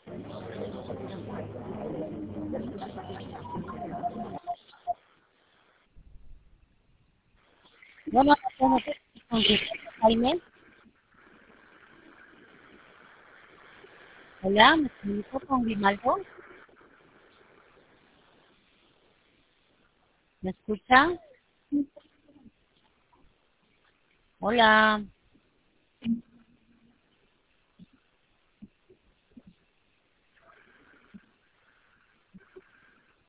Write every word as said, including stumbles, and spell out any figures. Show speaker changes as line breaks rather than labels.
Bueno, ¿cómo te Jaime? Hola, ¿me comunico con Grimaldo? ¿Me escucha? Hola.